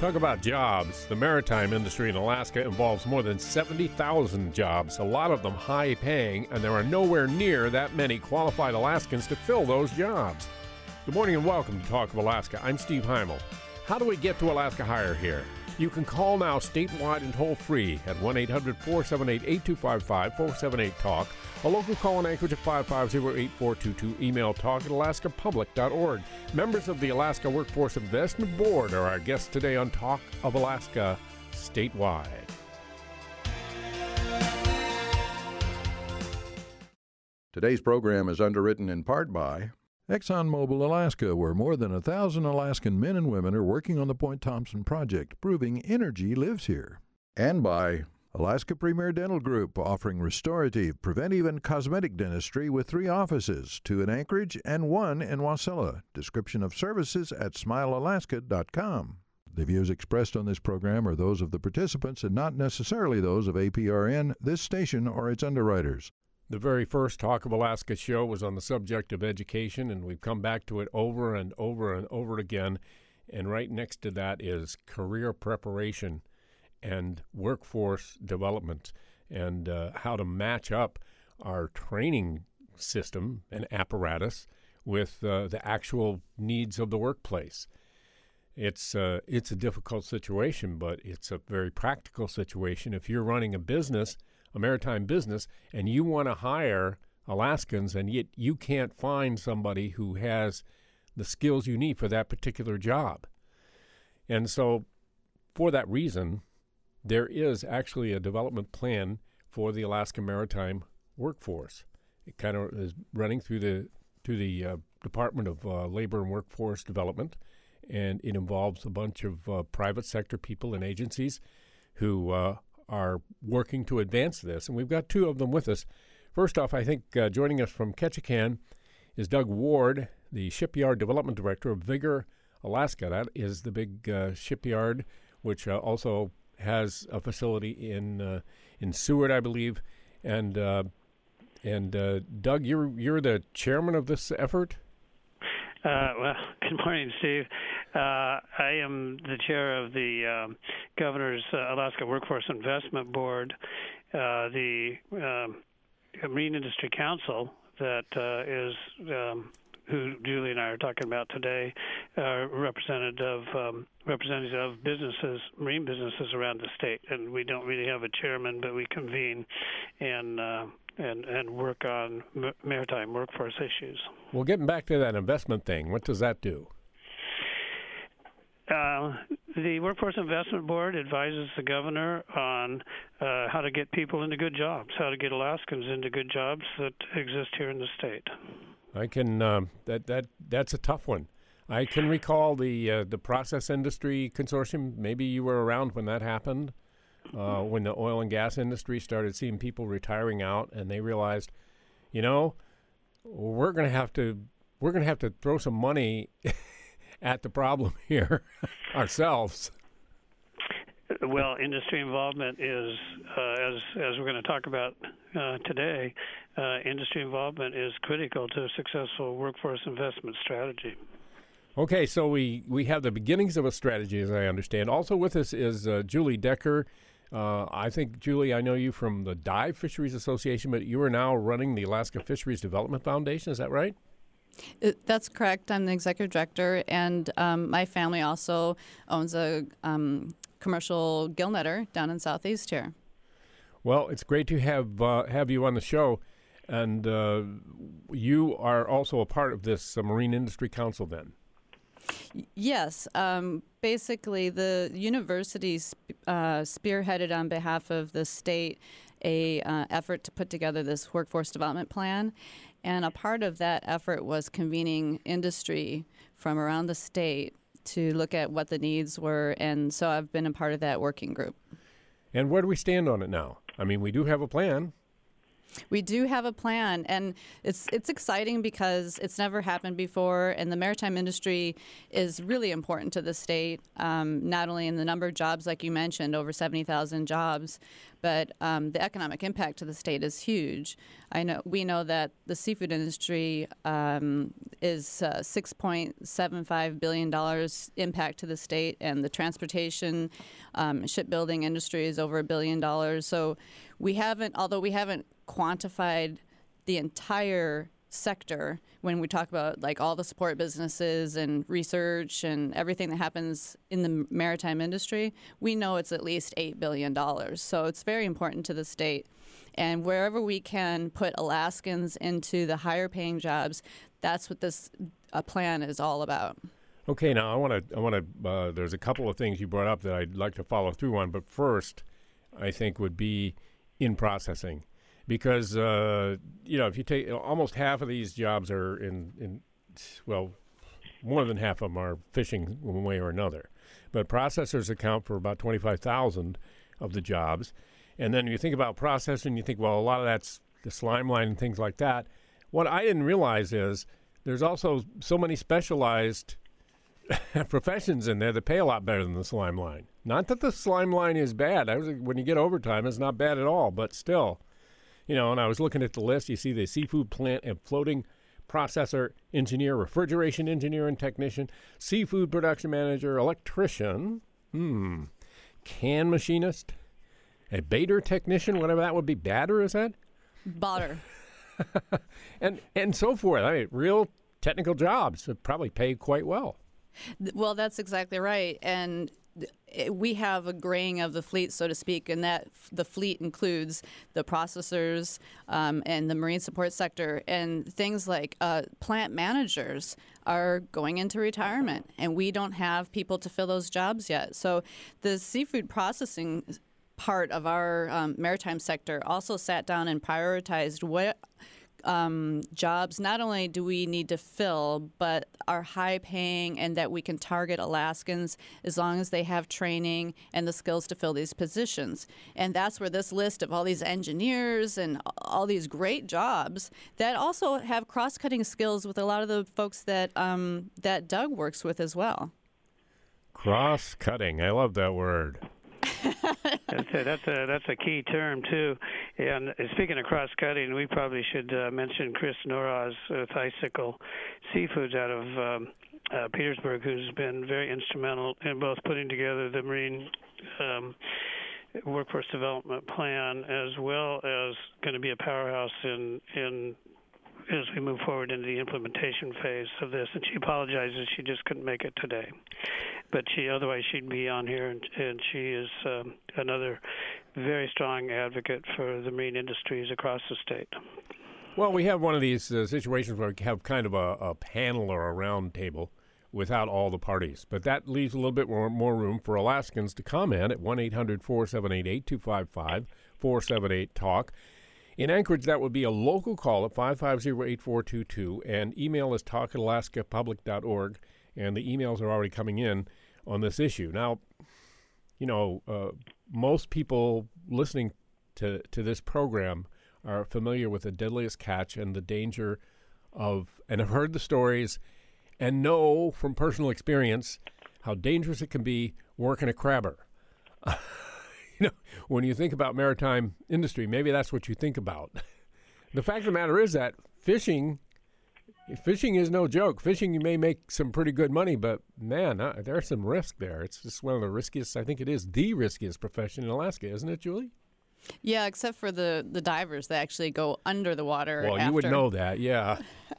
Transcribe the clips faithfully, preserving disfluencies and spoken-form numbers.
Talk about jobs. The maritime industry in Alaska involves more than seventy thousand jobs, a lot of them high-paying, and there are nowhere near that many qualified Alaskans to fill those jobs. Good morning and welcome to Talk of Alaska. I'm Steve Heimel. How do we get to Alaska Hire here? You can call now statewide and toll-free at one eight hundred four seven eight eight two five five, four seven eight, talk. A local call in Anchorage at five five zero eight four two two. Email talk at alaska public dot org. Members of the Alaska Workforce Investment Board are our guests today on Talk of Alaska statewide. Today's program is underwritten in part by ExxonMobil Alaska, where more than a thousand Alaskan men and women are working on the Point Thompson project, proving energy lives here. And by Alaska Premier Dental Group, offering restorative, preventive, and cosmetic dentistry with three offices, two in Anchorage and one in Wasilla. Description of services at smile alaska dot com. The views expressed on this program are those of the participants and not necessarily those of A P R N, this station, or its underwriters. The very first Talk of Alaska show was on the subject of education, and we've come back to it over and over and over again. And right next to that is career preparation and workforce development, and uh, how to match up our training system and apparatus with uh, the actual needs of the workplace. It's uh, it's a difficult situation, but it's a very practical situation. If you're running a business, a maritime business, and you want to hire Alaskans, and yet you can't find somebody who has the skills you need for that particular job. And so for that reason, there is actually a development plan for the Alaska maritime workforce. It kind of is running through the through the uh, Department of uh, Labor and Workforce Development, and it involves a bunch of uh, private sector people and agencies who uh, are working to advance this. And we've got two of them with us. First off, I think uh, joining us from Ketchikan is Doug Ward, the Shipyard Development Director of Vigor, Alaska. That is the big uh, shipyard, which uh, also has a facility in uh, in Seward, I believe. And uh, and uh, Doug, you're you're the chairman of this effort? Uh, well, good morning, Steve. Uh, I am the chair of the um, Governor's uh, Alaska Workforce Investment Board, uh, the um, Marine Industry Council that uh, is, um, who Julie and I are talking about today, uh, representative um, representatives of businesses, marine businesses around the state. And we don't really have a chairman, but we convene and uh, and and work on m- maritime workforce issues. Well, getting back to that investment thing, what does that do? Uh, the Workforce Investment Board advises the governor on uh, how to get people into good jobs, how to get Alaskans into good jobs that exist here in the state. I can uh, that that that's a tough one. I can recall the uh, the process industry consortium. Maybe you were around when that happened, uh, when the oil and gas industry started seeing people retiring out, and they realized, you know, we're going to have to we're going to have to throw some money at the problem here ourselves. Well, industry involvement is, uh, as as we're going to talk about uh, today, uh, industry involvement is critical to a successful workforce investment strategy. Okay, so we, we have the beginnings of a strategy, as I understand. Also with us is uh, Julie Decker. Uh, I think, Julie, I know you from the Dive Fisheries Association, but you are now running the Alaska Fisheries Development Foundation. Is that right? It, that's correct. I'm the executive director, and um, my family also owns a um, commercial gill netter down in Southeast here. Well, it's great to have uh, have you on the show, and uh, you are also a part of this uh, Marine Industry Council then. Yes. Um, basically, the university sp- uh, spearheaded on behalf of the state a uh, effort to put together this workforce development plan. And a part of that effort was convening industry from around the state to look at what the needs were. And so I've been a part of that working group. And where do we stand on it now? I mean, we do have a plan. We do have a plan, and it's it's exciting because it's never happened before, and the maritime industry is really important to the state, um, not only in the number of jobs, like you mentioned, over seventy thousand jobs, but um, the economic impact to the state is huge. I know we know that the seafood industry um, is uh, six point seven five billion dollars impact to the state, and the transportation, um, shipbuilding industry is over a billion dollars. So we haven't, although we haven't quantified the entire sector when we talk about like all the support businesses and research and everything that happens in the maritime industry, we know it's at least eight billion dollars. So it's very important to the state. And wherever we can put Alaskans into the higher paying jobs, that's what this uh, plan is all about. Okay, now I want to, I want to, uh, there's a couple of things you brought up that I'd like to follow through on, but first, I think would be in processing. Because, uh, you know, if you take almost half of these jobs are in, in, well, more than half of them are fishing one way or another. But processors account for about twenty-five thousand of the jobs. And then you think about processing, you think, well, a lot of that's the slime line and things like that. What I didn't realize is there's also so many specialized professions in there that pay a lot better than the slime line. Not that the slime line is bad. I was, when you get overtime, it's not bad at all, but still. You know, and I was looking at the list. You see the seafood plant and floating processor engineer, refrigeration engineer and technician, seafood production manager, electrician, hmm, can machinist, a baiter technician, whatever that would be. Batter, is that? Batter. and and so forth. I mean, real technical jobs that probably pay quite well. Well, that's exactly right. And we have a graying of the fleet, so to speak, and that the fleet includes the processors um, and the marine support sector, and things like uh, plant managers are going into retirement, and we don't have people to fill those jobs yet. So the seafood processing part of our um, maritime sector also sat down and prioritized what Um, jobs not only do we need to fill, but are high paying, and that we can target Alaskans as long as they have training and the skills to fill these positions. And that's where this list of all these engineers and all these great jobs that also have cross-cutting skills with a lot of the folks that um, that Doug works with as well. Cross-cutting. I love that word. that's a, that's a that's a key term too. And speaking of cross-cutting, we probably should uh, mention Chris Noraz with Icicle Seafoods out of um, uh, Petersburg, who's been very instrumental in both putting together the marine um, workforce development plan, as well as going to be a powerhouse in in as we move forward into the implementation phase of this. And she apologizes she just couldn't make it today. But she otherwise she'd be on here, and, and she is um, another very strong advocate for the marine industries across the state. Well, we have one of these uh, situations where we have kind of a, a panel or a round table without all the parties. But that leaves a little bit more, more room for Alaskans to comment at one eight hundred four seven eight eight two five five, four seven eight, talk. In Anchorage, that would be a local call at five five zero, eight four two two, and email is talk at alaska public dot org, and the emails are already coming in on this issue. Now, you know, uh, most people listening to, to this program are familiar with the deadliest catch and the danger of, and have heard the stories and know from personal experience how dangerous it can be working a crabber. You know, when you think about maritime industry, maybe that's what you think about. The fact of the matter is that fishing, fishing is no joke. Fishing, you may make some pretty good money, but man, uh, there's some risk there. It's just one of the riskiest, I think it is the riskiest profession in Alaska, isn't it, Julie? Yeah, except for the, the divers that actually go under the water. Well, after. You would know that, yeah.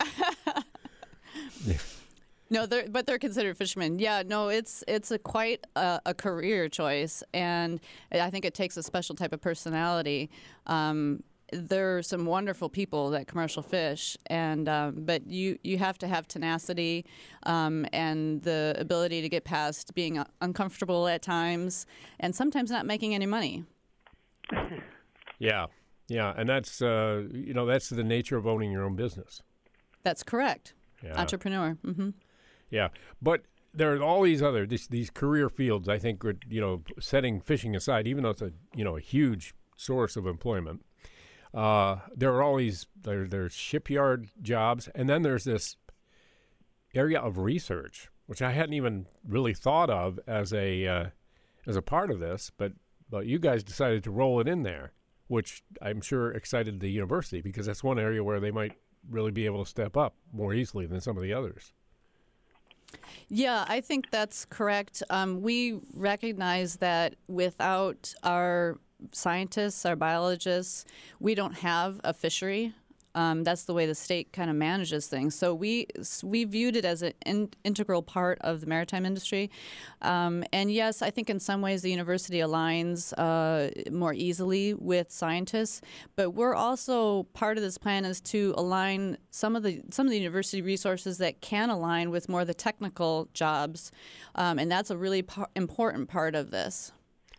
No, they're, but they're considered fishermen. Yeah, no, it's it's a quite a, a career choice, and I think it takes a special type of personality. Um, there are some wonderful people that commercial fish, and um, but you, you have to have tenacity um, and the ability to get past being uncomfortable at times, and sometimes not making any money. Yeah, yeah, and that's uh, you know that's the nature of owning your own business. That's correct. Yeah. Entrepreneur. Mm-hmm. Yeah, but there are all these other these, these career fields. I think, you know, setting fishing aside, even though it's a you know a huge source of employment, uh, there are all these there there's shipyard jobs, and then there's this area of research, which I hadn't even really thought of as a uh, as a part of this. But but you guys decided to roll it in there, which I'm sure excited the university because that's one area where they might really be able to step up more easily than some of the others. Yeah, I think that's correct. Um, we recognize that without our scientists, our biologists, we don't have a fishery. Um, that's the way the state kind of manages things. So we we viewed it as an in, integral part of the maritime industry. Um, and yes, I think in some ways the university aligns uh, more easily with scientists. But we're also, part of this plan is to align some of the some of the university resources that can align with more of the technical jobs. Um, and that's a really par- important part of this.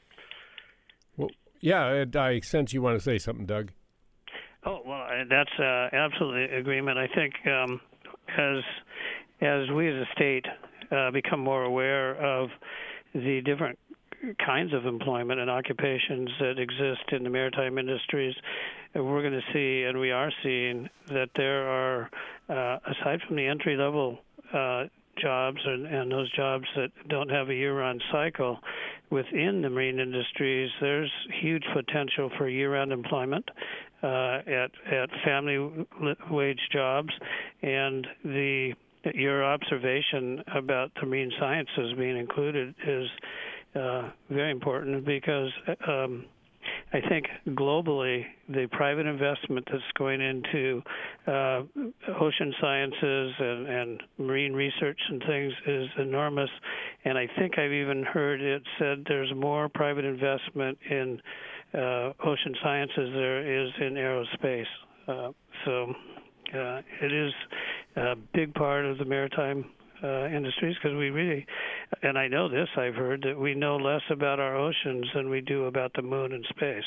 Well, yeah, I sense you want to say something, Doug. Oh, well, that's uh, absolutely agreement. I think um, as as we as a state uh, become more aware of the different kinds of employment and occupations that exist in the maritime industries, we're going to see, and we are seeing, that there are, uh, aside from the entry-level uh, jobs and, and those jobs that don't have a year-round cycle, within the marine industries, there's huge potential for year-round employment uh, at at family wage jobs, and the your observation about the marine sciences being included is uh, very important because um, I think globally the private investment that's going into uh, ocean sciences and, and marine research and things is enormous. And I think I've even heard it said there's more private investment in uh, ocean sciences there is in aerospace. Uh, so uh, it is a big part of the maritime Uh, industries, because we really, and I know this, I've heard that we know less about our oceans than we do about the moon and space.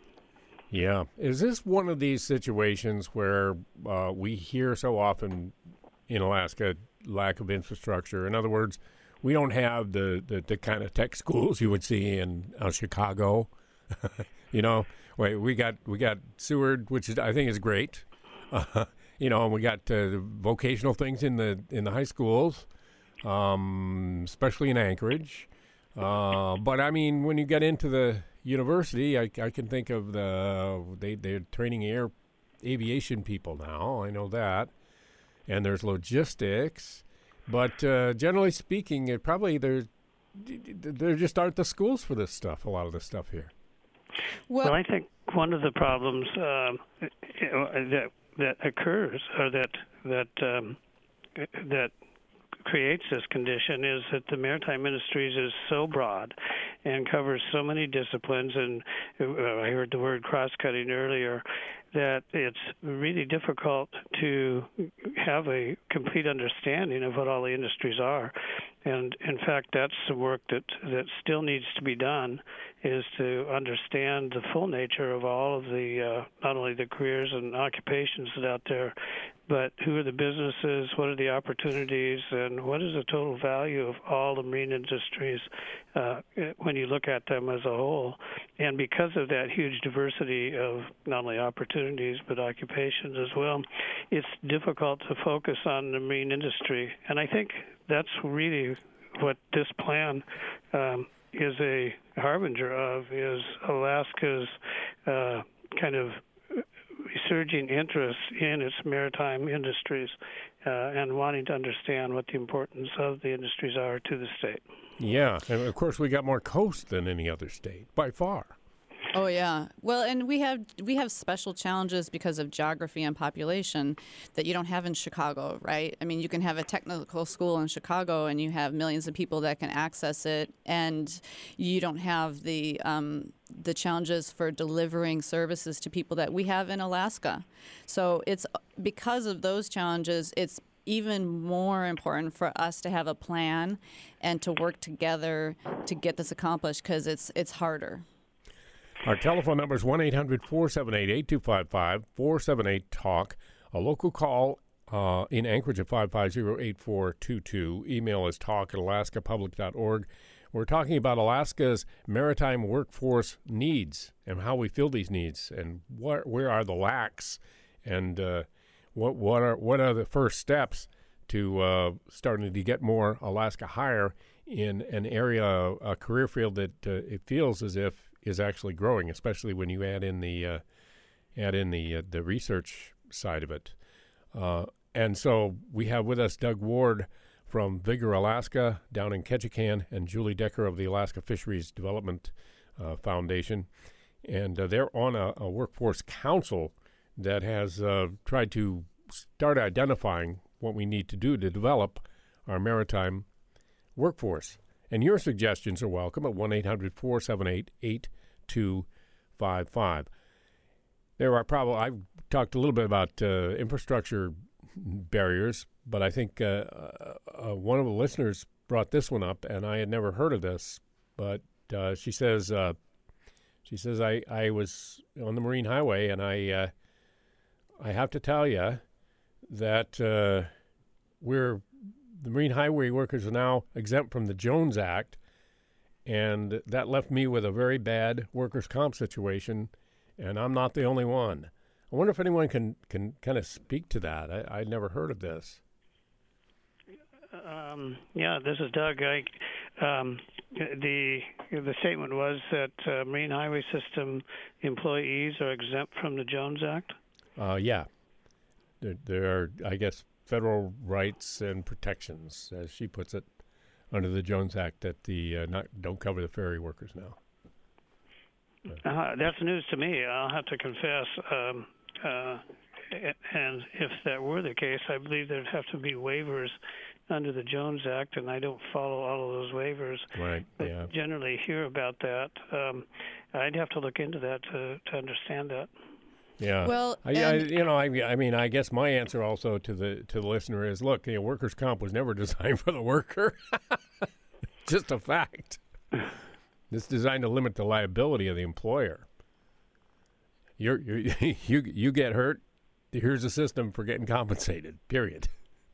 Yeah. Is this one of these situations where uh, we hear so often in Alaska lack of infrastructure? In other words, we don't have the, the, the kind of tech schools you would see in uh, Chicago. you know, wait, we got we got Seward, which is, I think is great. Uh, You know, and we got uh, vocational things in the in the high schools, um, especially in Anchorage. Uh, but I mean, when you get into the university, I, I can think of the they they're training air aviation people now. I know that, and there's logistics. But uh, generally speaking, it probably there there just aren't the schools for this stuff. A lot of this stuff here. Well, well I think one of the problems um, that that occurs or that that um, that creates this condition is that the maritime industries is so broad and covers so many disciplines, and uh, I heard the word cross-cutting earlier, that it's really difficult to have a complete understanding of what all the industries are. And in fact, that's the work that, that still needs to be done, is to understand the full nature of all of the, uh, not only the careers and occupations that are out there, but who are the businesses, what are the opportunities, and what is the total value of all the marine industries uh, when you look at them as a whole. And because of that huge diversity of not only opportunities but occupations as well, it's difficult to focus on the marine industry. And I think that's really what this plan um, is a harbinger of, is Alaska's uh, kind of resurging interest in its maritime industries uh, and wanting to understand what the importance of the industries are to the state. Yeah, and of course we got more coast than any other state, by far. Oh yeah. Well, and we have we have special challenges because of geography and population that you don't have in Chicago, right? I mean, you can have a technical school in Chicago and you have millions of people that can access it, and you don't have the um, the challenges for delivering services to people that we have in Alaska. So it's because of those challenges, it's even more important for us to have a plan and to work together to get this accomplished, because it's it's harder. Our telephone number is one eight hundred four seven eight eight two five five, four seven eight talk. A local call uh, in Anchorage at five five zero, eight four two two. Email is talk at alaska public dot org. We're talking about Alaska's maritime workforce needs and how we fill these needs, and what, where are the lacks, and uh, what what are what are the first steps to uh, starting to get more Alaska hire in an area, a career field that uh, it feels as if is actually growing, especially when you add in the uh, add in the uh, the research side of it. Uh, and so we have with us Doug Ward from Vigor Alaska down in Ketchikan, and Julie Decker of the Alaska Fisheries Development uh, Foundation. And uh, they're on a, a workforce council that has uh, tried to start identifying what we need to do to develop our maritime workforce. And your suggestions are welcome at one eight hundred four seven eight eight two five five. There are probably, I've talked a little bit about uh, infrastructure barriers, but I think uh, uh, one of the listeners brought this one up, and I had never heard of this. But uh, she says, uh, she says I, I was on the Marine Highway, and I uh, I have to tell you that uh, we're the Marine Highway workers are now exempt from the Jones Act, and that left me with a very bad workers' comp situation, and I'm not the only one. I wonder if anyone can, can kind of speak to that. I, I'd never heard of this. Um, yeah, this is Doug. I, um, the the statement was that uh, Marine Highway System employees are exempt from the Jones Act? Uh, yeah. There, there are, I guess, federal rights and protections, as she puts it, under the Jones Act that the uh, not don't cover the ferry workers now. Uh, that's news to me. I'll have to confess. Um, uh, and if that were the case, I believe there'd have to be waivers under the Jones Act, and I don't follow all of those waivers. Right. But yeah. generally hear about that. Um, I'd have to look into that to, to understand that. Yeah. Well, I, I, you know, I, I mean, I guess my answer also to the to the listener is, look, you know, workers' comp was never designed for the worker. Just a fact. It's designed to limit the liability of the employer. You're, you're you you get hurt. Here's a system for getting compensated. Period.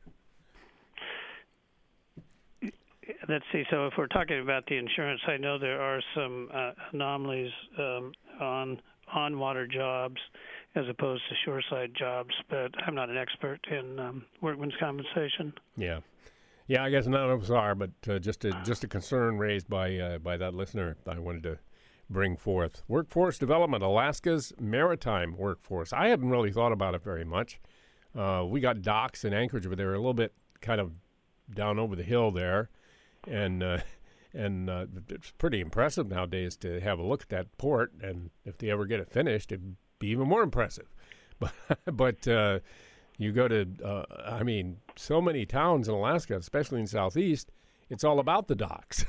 Let's see. So if we're talking about the insurance, I know there are some uh, anomalies um, on on water jobs as opposed to shoreside jobs, but I'm not an expert in um, workman's compensation. Yeah, yeah. I guess none of us are, but uh, just a just a concern raised by uh, by that listener, I wanted to bring forth. Workforce development, Alaska's maritime workforce. I hadn't really thought about it very much. Uh, we got docks in Anchorage, but they're a little bit kind of down over the hill there, and uh, and uh, it's pretty impressive nowadays to have a look at that port. And if they ever get it finished, it'd be even more impressive. But but uh, you go to, uh, I mean, so many towns in Alaska, especially in Southeast, it's all about the docks.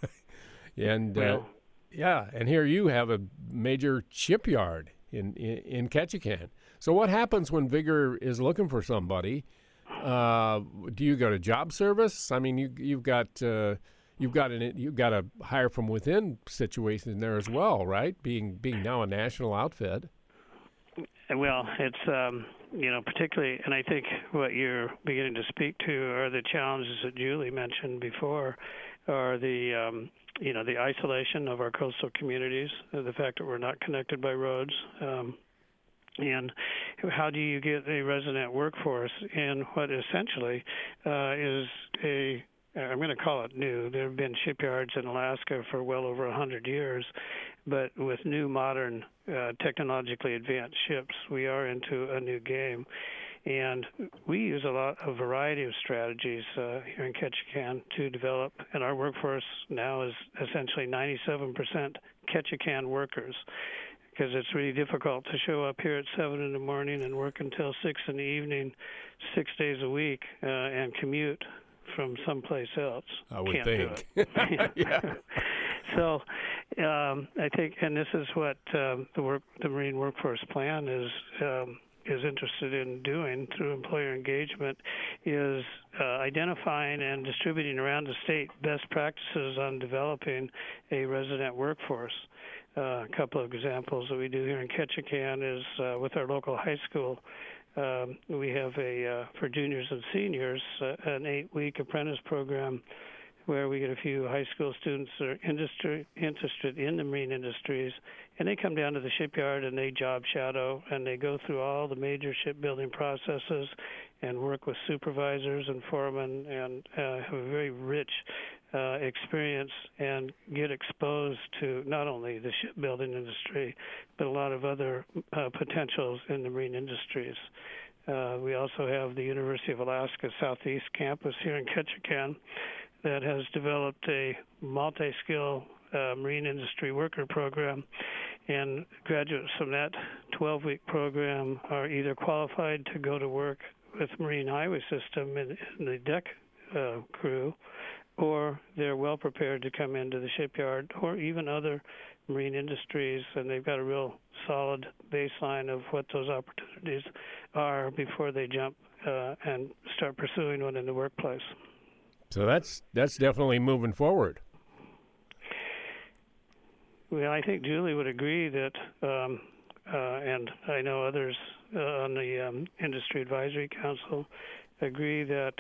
and uh, Well, yeah, and here you have a major shipyard in, in, in Ketchikan. So what happens when Vigor is looking for somebody? Uh, do you go to job service? I mean, you you've got uh, you've got an you've got a hire from within situation there as well, right? Being being now a national outfit. Well, it's um, you know particularly, and I think what you're beginning to speak to are the challenges that Julie mentioned before, are the um, you know the isolation of our coastal communities, the fact that we're not connected by roads. Um, And how do you get a resident workforce in what essentially uh, is a, I'm going to call it new. There have been shipyards in Alaska for well over one hundred years, but with new modern uh, technologically advanced ships, we are into a new game. And we use a lot, a variety of strategies uh, here in Ketchikan to develop, and our workforce now is essentially ninety-seven percent Ketchikan workers, because it's really difficult to show up here at seven in the morning and work until six in the evening, six days a week, uh, and commute from someplace else. I would Can't think. do it. Yeah. So, um, I think, and this is what um, the work, the Marine Workforce Plan is um, is interested in doing through employer engagement, is uh, identifying and distributing around the state best practices on developing a resident workforce. Uh, a couple of examples that we do here in Ketchikan is uh, with our local high school. Um, we have a, uh, for juniors and seniors, uh, an eight-week apprentice program where we get a few high school students that are industry, interested in the marine industries, and they come down to the shipyard and they job shadow, and they go through all the major shipbuilding processes and work with supervisors and foremen, and uh, have a very rich uh, experience and get exposed to not only the shipbuilding industry, but a lot of other uh, potentials in the marine industries. Uh, we also have the University of Alaska Southeast campus here in Ketchikan that has developed a multi-skill uh, marine industry worker program, and graduates from that twelve-week program are either qualified to go to work with Marine Highway System in, in the deck uh, crew, or they're well prepared to come into the shipyard or even other marine industries, and they've got a real solid baseline of what those opportunities are before they jump uh, and start pursuing one in the workplace. So that's that's definitely moving forward. Well, I think Julie would agree that, um, uh, and I know others uh, on the um, Industry Advisory Council agree that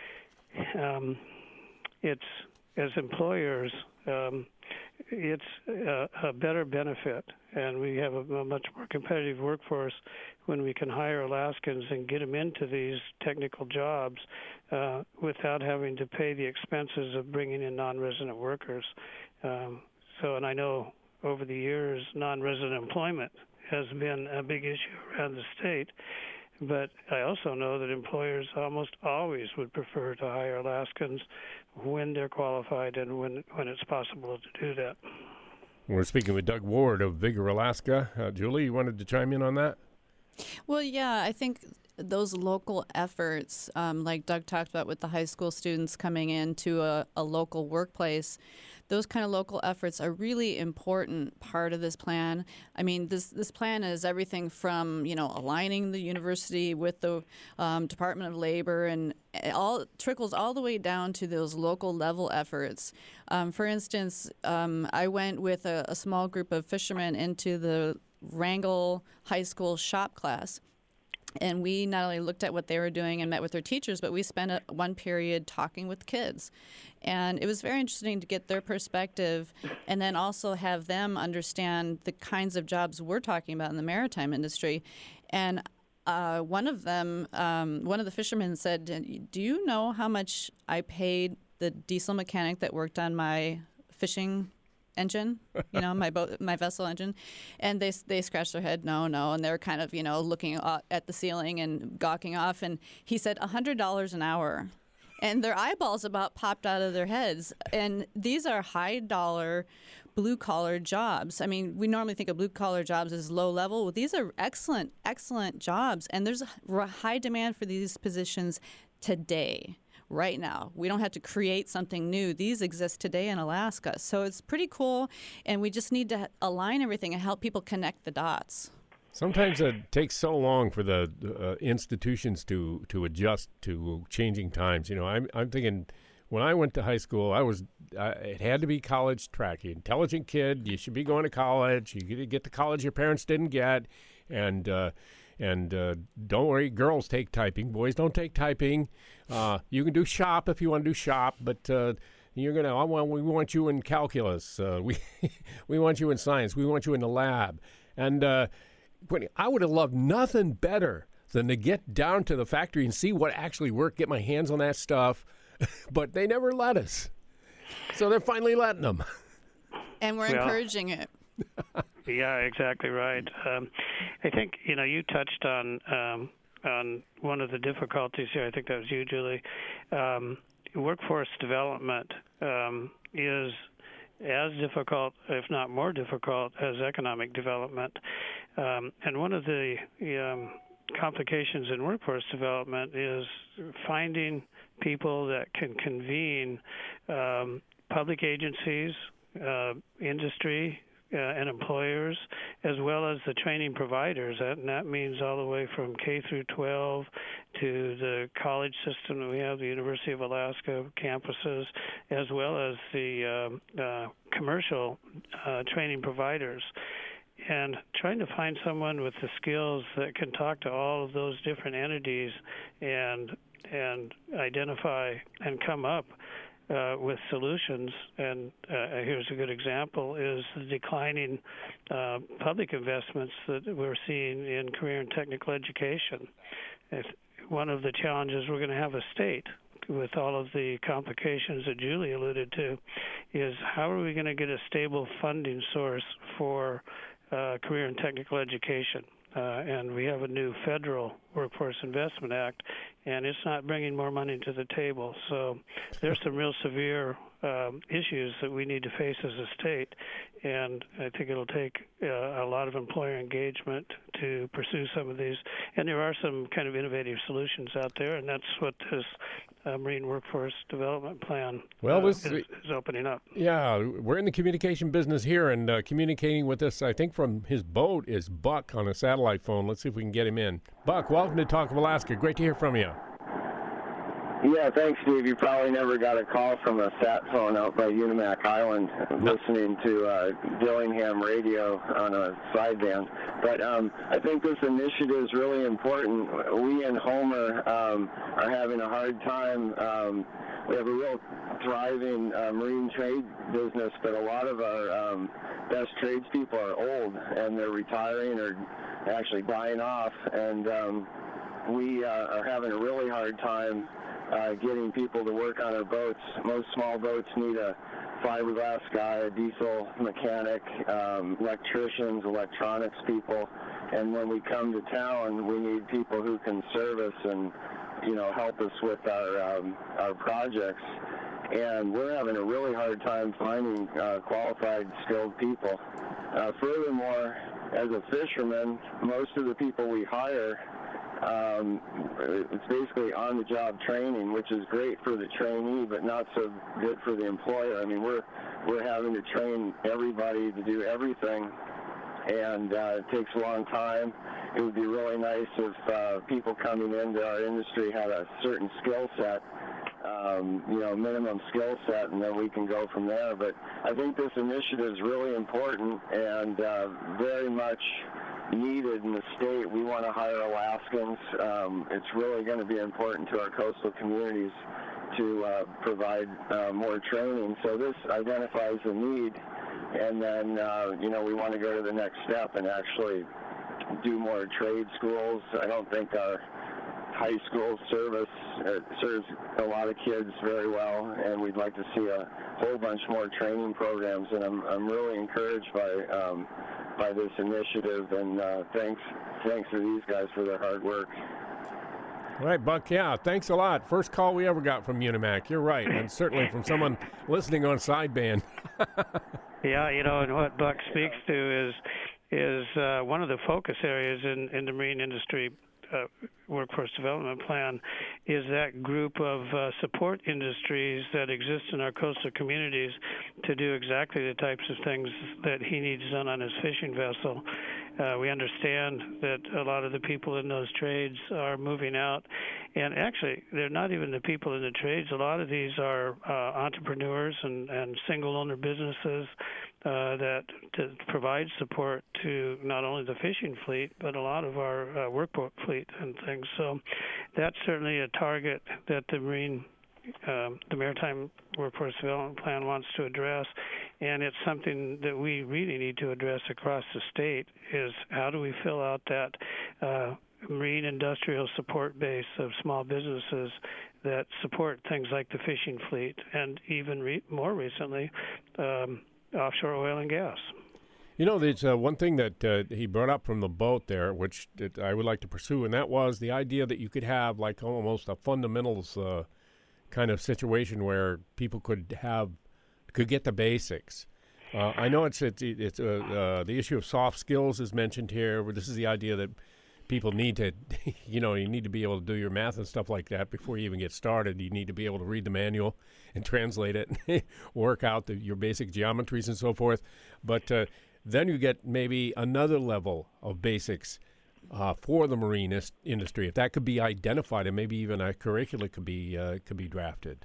um, it's, as employers, um, it's a, a better benefit, and we have a, a much more competitive workforce when we can hire Alaskans and get them into these technical jobs uh, without having to pay the expenses of bringing in non-resident workers. Um, so, and I know over the years, non-resident employment has been a big issue around the state, but I also know that employers almost always would prefer to hire Alaskans when they're qualified and when, when it's possible to do that. We're speaking with Doug Ward of Vigor Alaska. Uh, Julie, you wanted to chime in on that? Well, yeah, I think those local efforts, um, like Doug talked about with the high school students coming into a, a local workplace, those kind of local efforts are really important part of this plan. I mean, this this plan is everything from, you know, aligning the university with the um, Department of Labor, and it all trickles all the way down to those local level efforts. Um, for instance, um, I went with a, a small group of fishermen into the Wrangell High School shop class. And we not only looked at what they were doing and met with their teachers, but we spent a, one period talking with kids. And it was very interesting to get their perspective and then also have them understand the kinds of jobs we're talking about in the maritime industry. And uh, one of them, um, one of the fishermen said, "Do you know how much I paid the diesel mechanic that worked on my fishing engine, you know, my boat, my vessel engine?" And they they scratched their head, no, no, and they're kind of, you know, looking at the ceiling and gawking off. And he said one hundred dollars an hour, and their eyeballs about popped out of their heads. And these are high dollar, blue collar jobs. I mean, we normally think of blue collar jobs as low level. Well, these are excellent, excellent jobs, and there's a high demand for these positions today. Right now. We don't have to create something new. These exist today in Alaska. So it's pretty cool, and we just need to align everything and help people connect the dots. Sometimes it takes so long for the uh, institutions to, to adjust to changing times. You know, I'm I'm thinking when I went to high school, I was uh, it had to be college track. You're an intelligent kid, you should be going to college. You get to get to college your parents didn't get, and uh, and uh, don't worry, girls take typing, boys don't take typing. Uh, you can do shop if you want to do shop, but uh, you're gonna. I want. We want you in calculus. Uh, we we want you in science. We want you in the lab. And uh, I would have loved nothing better than to get down to the factory and see what actually worked, get my hands on that stuff. But they never let us. So they're finally letting them. And we're well, encouraging it. Yeah, exactly right. Um, I think you know you touched on. Um, on one of the difficulties here, I think that was you, Julie. Um, workforce development um, is as difficult, if not more difficult, as economic development. Um, and one of the um, complications in workforce development is finding people that can convene um, public agencies, uh, industry, Uh, and employers, as well as the training providers. And that means all the way from K through twelve to the college system that we have, the University of Alaska campuses, as well as the um, uh, commercial uh, training providers. And trying to find someone with the skills that can talk to all of those different entities and and identify and come up Uh, with solutions, and uh, here's a good example, is the declining uh, public investments that we're seeing in career and technical education. If one of the challenges we're going to have a state with all of the complications that Julie alluded to, is how are we going to get a stable funding source for uh, career and technical education? Uh, and we have a new federal Workforce Investment Act, and it's not bringing more money to the table. So there's some real severe um, issues that we need to face as a state, and I think it'll take uh, a lot of employer engagement to pursue some of these. And there are some kind of innovative solutions out there, and that's what this uh, Marine Workforce Development Plan well, uh, this, is, is opening up. Yeah, we're in the communication business here, and uh, communicating with us, I think, from his boat is Buck on a satellite phone. Let's see if we can get him in. Buck, welcome to Talk of Alaska. Great to hear from you. Yeah, thanks, Steve. You probably never got a call from a sat phone out by Unimak Island no. listening to uh, Dillingham radio on a sideband. But um, I think this initiative is really important. We in Homer um, are having a hard time. Um, we have a real thriving uh, marine trade business, but a lot of our um, best tradespeople are old, and they're retiring or actually dying off. And um, we uh, are having a really hard time Uh, getting people to work on our boats. Most small boats need a fiberglass guy, a diesel mechanic, um, electricians, electronics people, and when we come to town, we need people who can service and, you know, help us with our um, our projects. And we're having a really hard time finding uh, qualified, skilled people. Uh, furthermore, as a fisherman, most of the people we hire, Um, it's basically on-the-job training, which is great for the trainee, but not so good for the employer. I mean, we're we're having to train everybody to do everything, and uh, it takes a long time. It would be really nice if uh, people coming into our industry had a certain skill set, um, you know, minimum skill set, and then we can go from there. But I think this initiative is really important and uh, very much needed in the state. We want to hire Alaskans. Um, it's really going to be important to our coastal communities to uh, provide uh, more training. So this identifies the need, and then, uh, you know, we want to go to the next step and actually do more trade schools. I don't think our high school service uh, serves a lot of kids very well, and we'd like to see a whole bunch more training programs, and I'm, I'm really encouraged by um, by this initiative, and uh, thanks thanks to these guys for their hard work. All right, Buck, yeah, thanks a lot. First call we ever got from Unimak. You're right, and certainly from someone listening on sideband. Yeah, you know, and what Buck speaks to is is uh, one of the focus areas in, in the marine industry uh, workforce development plan is that group of uh, support industries that exist in our coastal communities to do exactly the types of things that he needs done on his fishing vessel. Uh, we understand that a lot of the people in those trades are moving out, and actually they're not even the people in the trades. A lot of these are uh, entrepreneurs and, and single-owner businesses uh, that to provide support to not only the fishing fleet, but a lot of our uh, workboat fleet and things. So that's certainly a target that the Marine Um, the Maritime Workforce Development Plan wants to address, and it's something that we really need to address across the state, is how do we fill out that uh, marine industrial support base of small businesses that support things like the fishing fleet and even re- more recently um, offshore oil and gas. You know, there's uh, one thing that uh, he brought up from the boat there, which that I would like to pursue, and that was the idea that you could have like almost a fundamentals uh, kind of situation where people could have could get the basics. Uh, I know it's it's, it's uh, uh, the issue of soft skills is mentioned here. Where this is the idea that people need to, you know, you need to be able to do your math and stuff like that before you even get started. You need to be able to read the manual and translate it, work out the, your basic geometries and so forth. But uh, then you get maybe another level of basics Uh, for the marine is- industry, if that could be identified, and maybe even a curricula could be uh, could be drafted.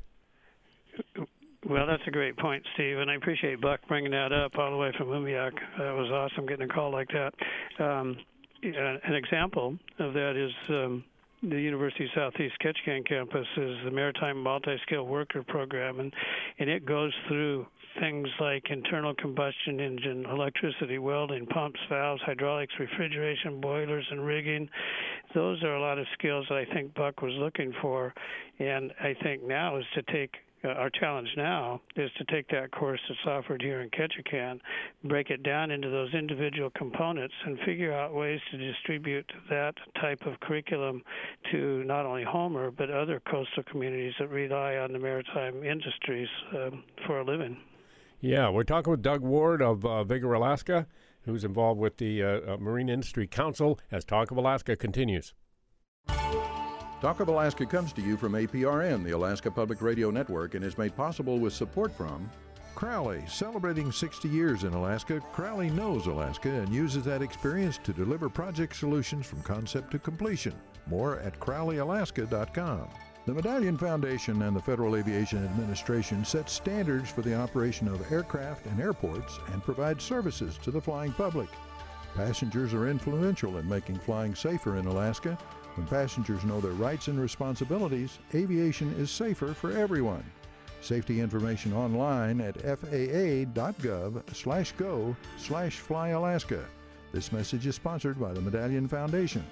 Well, that's a great point, Steve, and I appreciate Buck bringing that up all the way from Umiak. That was awesome getting a call like that. Um, an example of that is um, the University of Southeast Ketchikan campus is the Maritime Multi-Skill Worker Program, and, and it goes through things like internal combustion engine, electricity, welding, pumps, valves, hydraulics, refrigeration, boilers, and rigging. Those are a lot of skills that I think Buck was looking for, and I think now is to take Uh, our challenge now is to take that course that's offered here in Ketchikan, break it down into those individual components, and figure out ways to distribute that type of curriculum to not only Homer, but other coastal communities that rely on the maritime industries um, for a living. Yeah, we're talking with Doug Ward of uh, Vigor Alaska, who's involved with the uh, uh, Marine Industry Council, as Talk of Alaska continues. Talk of Alaska comes to you from A P R N, the Alaska Public Radio Network, and is made possible with support from Crowley. Celebrating sixty years in Alaska, Crowley knows Alaska and uses that experience to deliver project solutions from concept to completion. More at crowley alaska dot com. The Medallion Foundation and the Federal Aviation Administration set standards for the operation of aircraft and airports and provide services to the flying public. Passengers are influential in making flying safer in Alaska. When passengers know their rights and responsibilities, aviation is safer for everyone. Safety information online at f a a dot gov slash go slash fly alaska. This message is sponsored by the Medallion Foundation.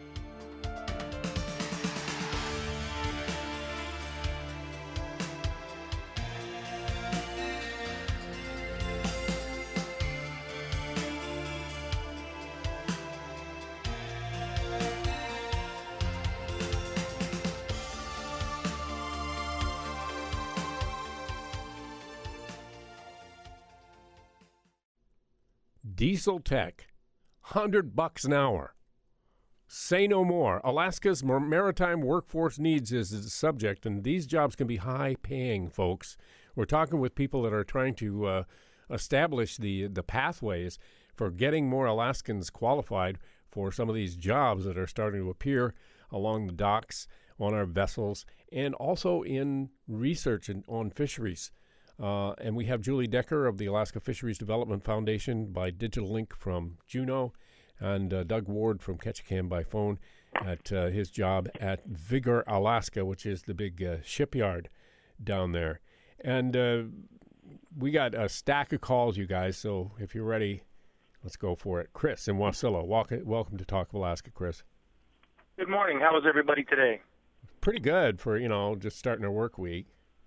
Diesel Tech, hundred bucks an hour. Say no more. Alaska's maritime workforce needs is the subject, and these jobs can be high-paying, folks. We're talking with people that are trying to uh, establish the the pathways for getting more Alaskans qualified for some of these jobs that are starting to appear along the docks, on our vessels, and also in research and on fisheries. Uh, and we have Julie Decker of the Alaska Fisheries Development Foundation by Digital Link from Juneau, and uh, Doug Ward from Ketchikan by phone at uh, his job at Vigor Alaska, which is the big uh, shipyard down there. And uh, we got a stack of calls, you guys, so if you're ready, let's go for it. Chris in Wasilla, welcome, welcome to Talk of Alaska, Chris. Good morning. How is everybody today? Pretty good for, you know, just starting our work week.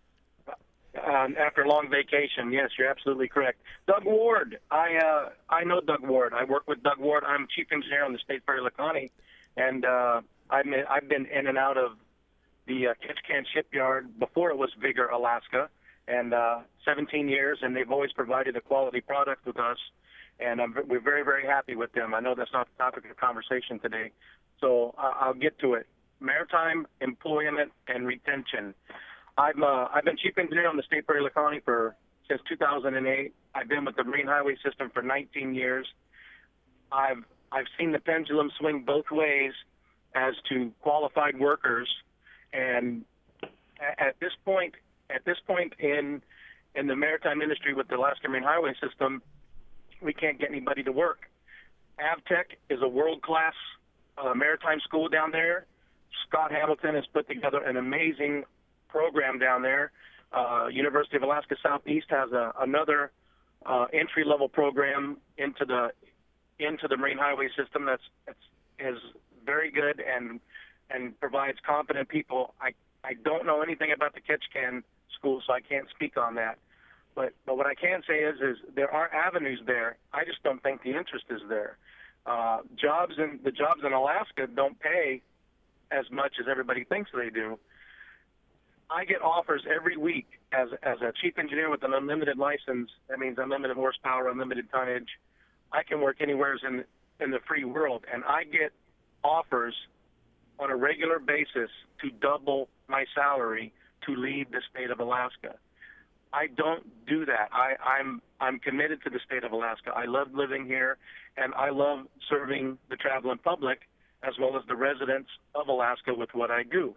Um, after a long vacation, yes, you're absolutely correct. Doug Ward, I uh, I know Doug Ward. I work with Doug Ward. I'm chief engineer on the State Ferry Laconia, and uh, I've been, I've been in and out of the uh, Ketchikan shipyard before it was Vigor Alaska, and uh, seventeen years, and they've always provided a quality product with us, and I'm, we're very, very happy with them. I know that's not the topic of conversation today, so uh, I'll get to it. Maritime employment and retention. I'm uh, I've been chief engineer on the State Ferry Laconia for since two thousand eight. I've been with the Marine Highway System for nineteen years. I've I've seen the pendulum swing both ways as to qualified workers, and at this point at this point in in the maritime industry with the Alaska Marine Highway System, we can't get anybody to work. AvTech is a world-class uh, maritime school down there. Scott Hamilton has put together an amazing program down there. Uh, University of Alaska Southeast has a, another uh, entry-level program into the into the Marine Highway System that's, that's is very good and and provides competent people. I I don't know anything about the Ketchikan school, so I can't speak on that. But but what I can say is is there are avenues there. I just don't think the interest is there. Uh, jobs in the jobs in Alaska don't pay as much as everybody thinks they do. I get offers every week as as a chief engineer with an unlimited license. That means unlimited horsepower, unlimited tonnage. I can work anywhere in in the free world, and I get offers on a regular basis to double my salary to leave the state of Alaska. I don't do that. I, I'm I'm committed to the state of Alaska. I love living here, and I love serving the traveling public as well as the residents of Alaska with what I do.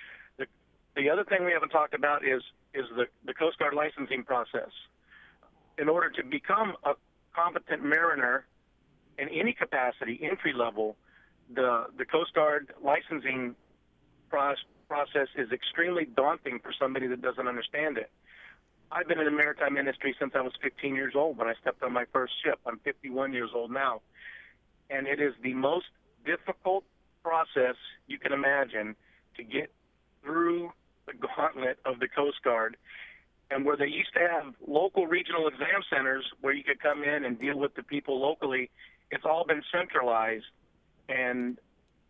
The other thing we haven't talked about is is the, the Coast Guard licensing process. In order to become a competent mariner in any capacity, entry level, the, the Coast Guard licensing process, process is extremely daunting for somebody that doesn't understand it. I've been in the maritime industry since I was fifteen years old when I stepped on my first ship. I'm fifty-one years old now. And it is the most difficult process you can imagine to get through the gauntlet of the Coast Guard. And where they used to have local regional exam centers where you could come in and deal with the people locally, it's all been centralized. And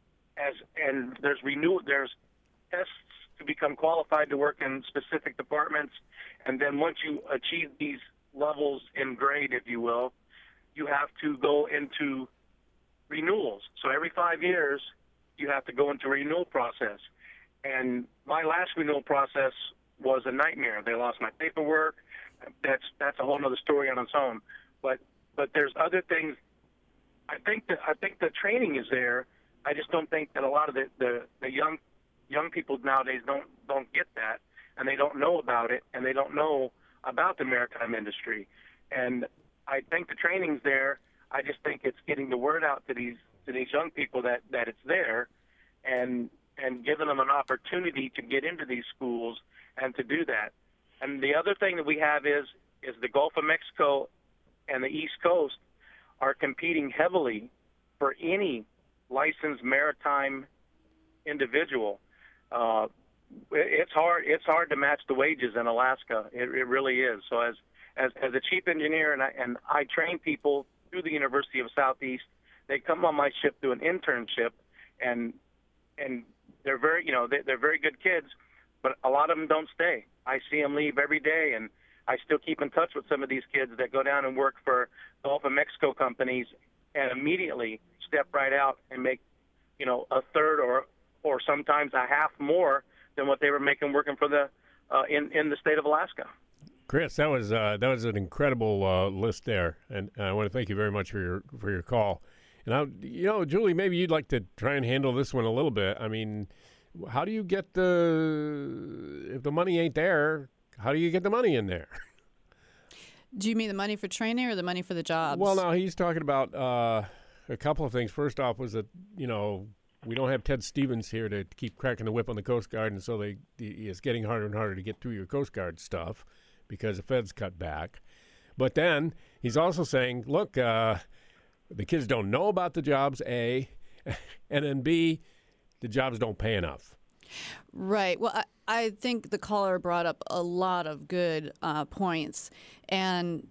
as and there's renew there's tests to become qualified to work in specific departments. And then once you achieve these levels in grade, if you will, you have to go into renewals. So every five years, you have to go into a renewal process. And my last renewal process was a nightmare. They lost my paperwork. That's that's a whole other story on its own. But but there's other things. I think that I think the training is there. I just don't think that a lot of the, the, the young young people nowadays don't don't get that, and they don't know about it, and they don't know about the maritime industry. And I think the training's there. I just think it's getting the word out to these to these young people that, that it's there, and and giving them an opportunity to get into these schools and to do that. And the other thing that we have is is the Gulf of Mexico and the East Coast are competing heavily for any licensed maritime individual. Uh, it's hard. It's hard to match the wages in Alaska. It, it really is. So as as as a chief engineer, and I and I train people through the University of Southeast. They come on my ship through an internship, and and they're very you know they, they're very good kids, but a lot of them don't stay. I see them leave every day, and I still keep in touch with some of these kids that go down and work for Gulf of Mexico companies, and immediately step right out and make you know a third or or sometimes a half more than what they were making working for the uh, in in the state of Alaska. Chris, that was uh, that was an incredible uh, list there, and I want to thank you very much for your for your call. And I, you know, Julie, maybe you'd like to try and handle this one a little bit. I mean, how do you get the if the money ain't there? How do you get the money in there? Do you mean the money for training or the money for the jobs? Well, no, he's talking about uh, a couple of things. First off, was that you know we don't have Ted Stevens here to keep cracking the whip on the Coast Guard, and so they it's getting harder and harder to get through your Coast Guard stuff, because the feds cut back. But then he's also saying, look, uh, the kids don't know about the jobs, A, and then B, the jobs don't pay enough. Right. Well, I, I think the caller brought up a lot of good uh, points. And,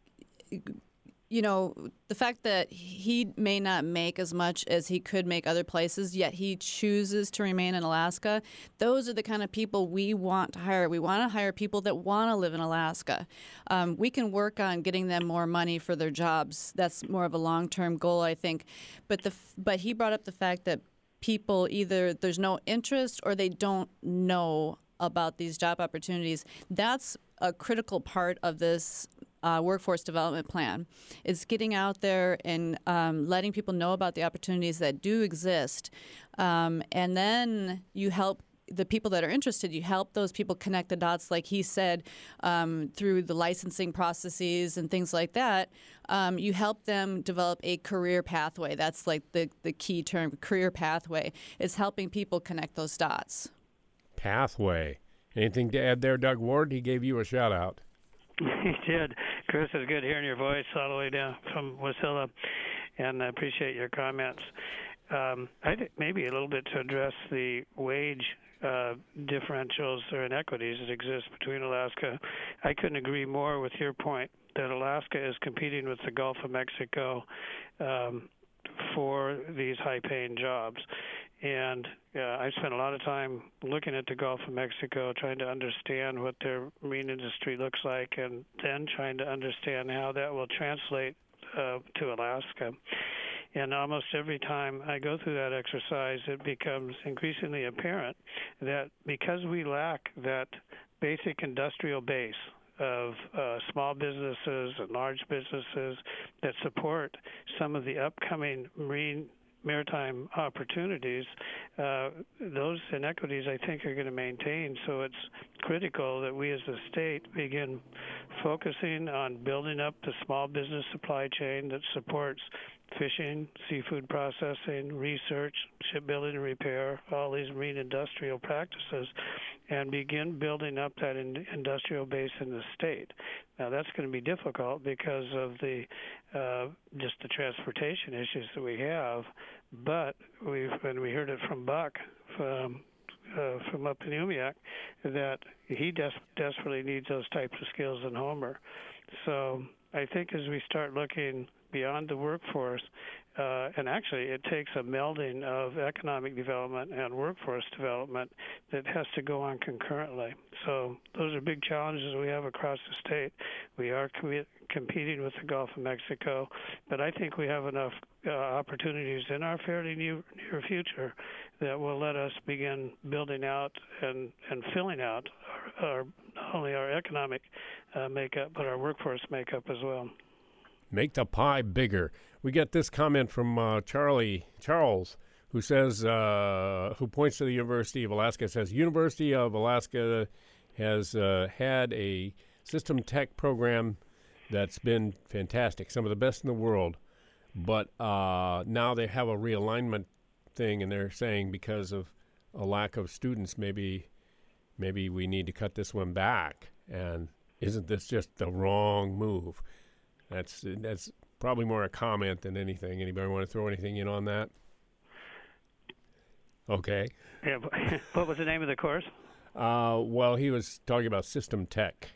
you know, the fact that he may not make as much as he could make other places, yet he chooses to remain in Alaska, those are the kind of people we want to hire. We want to hire people that want to live in Alaska. Um, we can work on getting them more money for their jobs. That's more of a long-term goal, I think. But the but he brought up the fact that people either there's no interest or they don't know about these job opportunities. That's a critical part of this Uh, workforce development plan. It's getting out there and um, letting people know about the opportunities that do exist. Um, and then you help the people that are interested, you help those people connect the dots, like he said, um, through the licensing processes and things like that. Um, you help them develop a career pathway. That's like the, the key term, career pathway. It's helping people connect those dots. Pathway. Anything to add there, Doug Ward? He gave you a shout out. He did. Chris, it's good hearing your voice all the way down from Wasilla, and I appreciate your comments. Um, I think maybe a little bit to address the wage uh, differentials or inequities that exist between Alaska. I couldn't agree more with your point that Alaska is competing with the Gulf of Mexico um, for these high-paying jobs. And uh, I spent a lot of time looking at the Gulf of Mexico, trying to understand what their marine industry looks like, and then trying to understand how that will translate uh, to Alaska. And almost every time I go through that exercise, it becomes increasingly apparent that because we lack that basic industrial base of uh, small businesses and large businesses that support some of the upcoming marine maritime opportunities, uh, those inequities, I think, are going to maintain. So it's critical that we as a state begin focusing on building up the small business supply chain that supports fishing, seafood processing, research, shipbuilding and repair, all these marine industrial practices, and begin building up that in, industrial base in the state. Now that's going to be difficult because of the uh, just the transportation issues that we have, but we've and we heard it from Buck from uh, from up in Umiak that he des- desperately needs those types of skills in Homer. So I think as we start looking beyond the workforce, uh, and actually it takes a melding of economic development and workforce development that has to go on concurrently. So those are big challenges we have across the state. We are com- competing with the Gulf of Mexico, but I think we have enough uh, opportunities in our fairly near, near future that will let us begin building out and, and filling out our, our, not only our economic uh, makeup, but our workforce makeup as well. Make the pie bigger. We get this comment from uh, Charlie Charles, who says, uh, who points to the University of Alaska, says, University of Alaska has uh, had a system tech program that's been fantastic, some of the best in the world. But uh, now they have a realignment thing, and they're saying because of a lack of students, maybe maybe we need to cut this one back. And isn't this just the wrong move? That's that's probably more a comment than anything. Anybody want to throw anything in on that? Okay. Yeah. What was the name of the course? Uh, well, he was talking about system tech.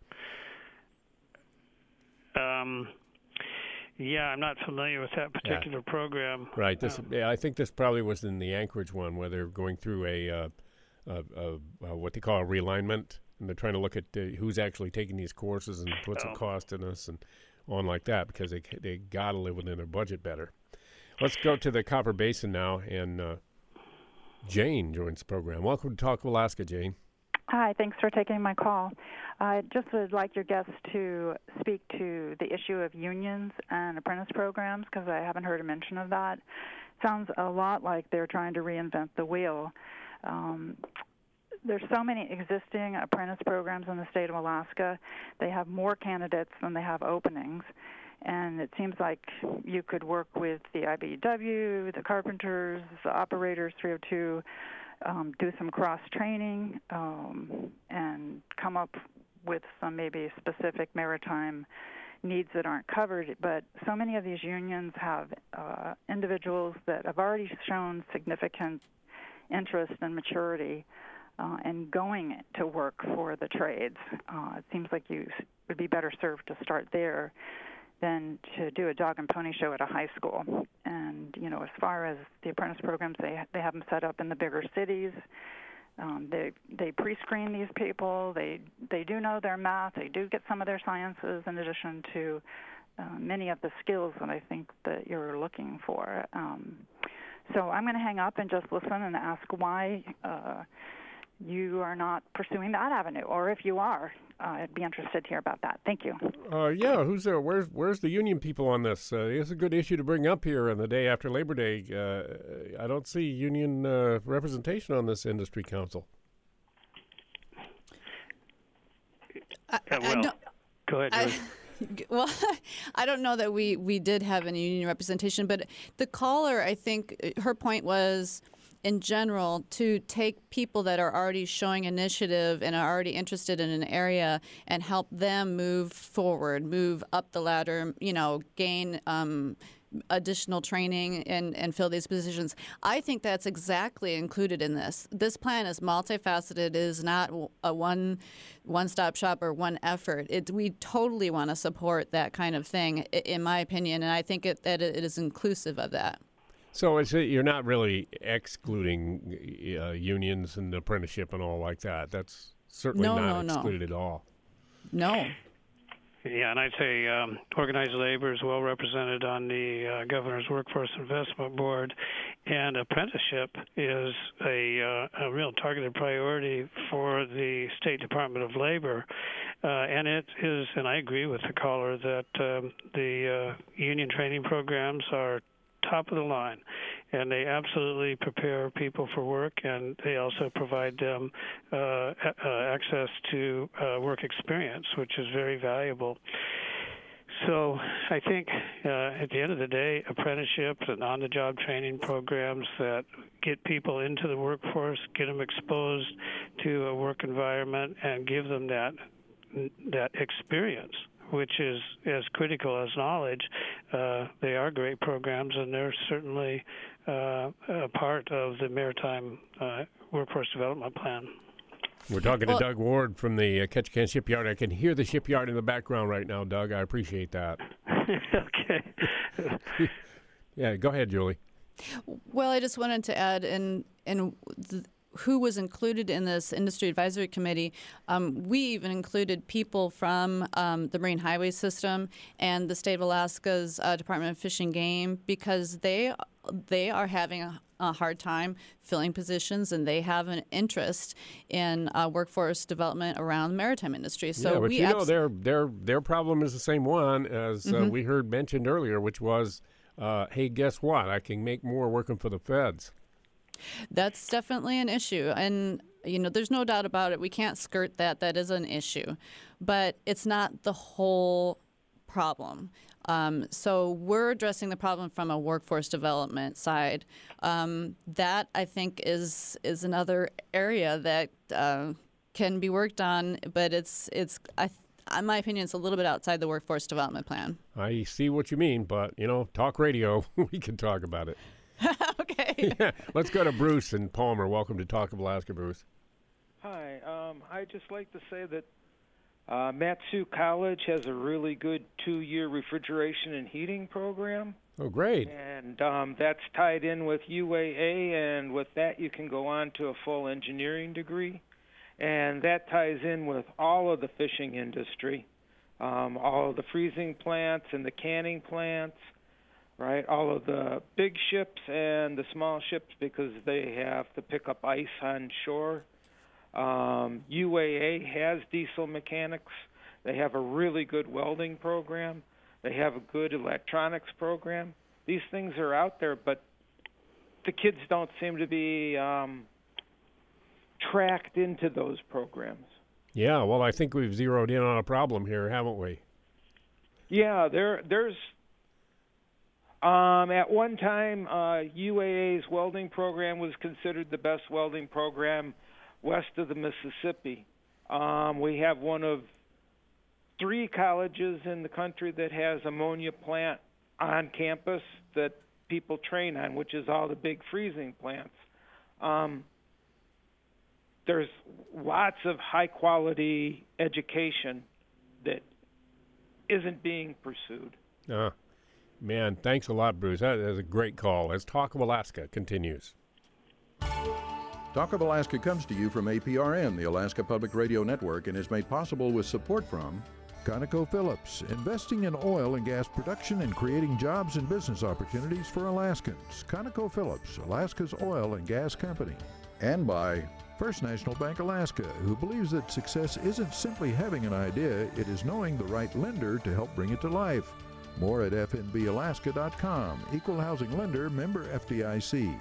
Um. Yeah, I'm not familiar with that particular yeah. program. Right. This, um, yeah, I think this probably was in the Anchorage one, where they're going through a, uh, a, a, a what they call a realignment, and they're trying to look at uh, who's actually taking these courses and what's oh. it costing us and on like that, because they they got to live within their budget better. Let's go to the Copper Basin now, and uh, Jane joins the program. Welcome to Talk of Alaska, Jane. Hi, thanks for taking my call. I just would like your guests to speak to the issue of unions and apprentice programs, because I haven't heard a mention of that. Sounds a lot like they're trying to reinvent the wheel. Um, there's so many existing apprentice programs in the state of Alaska. They have more candidates than they have openings. And it seems like you could work with the I B E W, the carpenters, the operators, three oh two, um, do some cross-training, um, and come up with some maybe specific maritime needs that aren't covered. But so many of these unions have uh, individuals that have already shown significant interest and maturity uh, and going to work for the trades. Uh, it seems like you would be better served to start there than to do a dog and pony show at a high school. And, you know, as far as the apprentice programs, they they have them set up in the bigger cities. Um, they they pre-screen these people. They they do know their math. They do get some of their sciences in addition to uh, many of the skills that I think that you're looking for. Um, so I'm going to hang up and just listen and ask why uh, you are not pursuing that avenue, or if you are, uh, I'd be interested to hear about that. Thank you. Uh, yeah, who's there? Where's where's the union people on this? Uh, it's a good issue to bring up here on the day after Labor Day. Uh, I don't see union uh, representation on this industry council. I, I, well, go ahead, I, well, I don't know that we, we did have any union representation, but the caller, I think her point was, in general, to take people that are already showing initiative and are already interested in an area and help them move forward, move up the ladder, you know, gain um, additional training and, and fill these positions. I think that's exactly included in this. This plan is multifaceted. It is not a one, one-stop shop or one effort. It, we totally want to support that kind of thing, in my opinion, and I think it, that it is inclusive of that. So it's, you're not really excluding uh, unions and apprenticeship and all like that. That's certainly no, not no, excluded no. at all. No. Yeah, and I'd say um, organized labor is well represented on the uh, Governor's Workforce Investment Board, and apprenticeship is a, uh, a real targeted priority for the State Department of Labor. Uh, and it is, and I agree with the caller, that um, the uh, union training programs are top of the line, and they absolutely prepare people for work, and they also provide them uh, uh, access to uh, work experience, which is very valuable. so I think uh, at the end of the day, apprenticeships and on-the-job training programs that get people into the workforce, get them exposed to a work environment, and give them that that experience, which is as critical as knowledge. Uh, they are great programs, and they're certainly uh, a part of the Maritime uh, Workforce Development Plan. We're talking well, to Doug Ward from the uh, Ketchikan Shipyard. I can hear the shipyard in the background right now, Doug. I appreciate that. Okay. Yeah, go ahead, Julie. Well, I just wanted to add in in th- who was included in this industry advisory committee. Um, we even included people from um, the Marine Highway System and the state of Alaska's uh, Department of Fish and Game, because they they are having a, a hard time filling positions, and they have an interest in uh, workforce development around the maritime industry. So yeah, but we you abs- know their their their problem is the same one as uh, mm-hmm. we heard mentioned earlier, which was, uh, hey, guess what? I can make more working for the feds. That's definitely an issue. And, you know, there's no doubt about it. We can't skirt that. That is an issue. But it's not the whole problem. Um, so we're addressing the problem from a workforce development side. Um, that, I think, is is another area that uh, can be worked on. But it's, it's I th- in my opinion, it's a little bit outside the workforce development plan. I see what you mean. But, you know, talk radio, we can talk about it. Okay. Yeah, let's go to Bruce and Palmer. Welcome to Talk of Alaska, Bruce. Hi. Um, I'd just like to say that uh, Matsu College has a really good two-year refrigeration and heating program. Oh, great. And um, that's tied in with U A A, and with that you can go on to a full engineering degree. And that ties in with all of the fishing industry, um, all of the freezing plants and the canning plants, right, all of the big ships and the small ships, because they have to pick up ice on shore. Um, U A A has diesel mechanics. They have a really good welding program. They have a good electronics program. These things are out there, but the kids don't seem to be um, tracked into those programs. Yeah, well, I think we've zeroed in on a problem here, haven't we? Yeah, there, there's... Um, at one time, uh, U A A's welding program was considered the best welding program west of the Mississippi. Um, we have one of three colleges in the country that has ammonia plant on campus that people train on, which is all the big freezing plants. Um, there's lots of high-quality education that isn't being pursued. Uh, man, thanks a lot, Bruce. That is a great call. As Talk of Alaska continues. Talk of Alaska comes to you from A P R N, the Alaska Public Radio Network, and is made possible with support from ConocoPhillips, investing in oil and gas production and creating jobs and business opportunities for Alaskans. ConocoPhillips, Alaska's oil and gas company. And by First National Bank Alaska, who believes that success isn't simply having an idea, it is knowing the right lender to help bring it to life. More at f n b alaska dot com. Equal Housing Lender, member F D I C.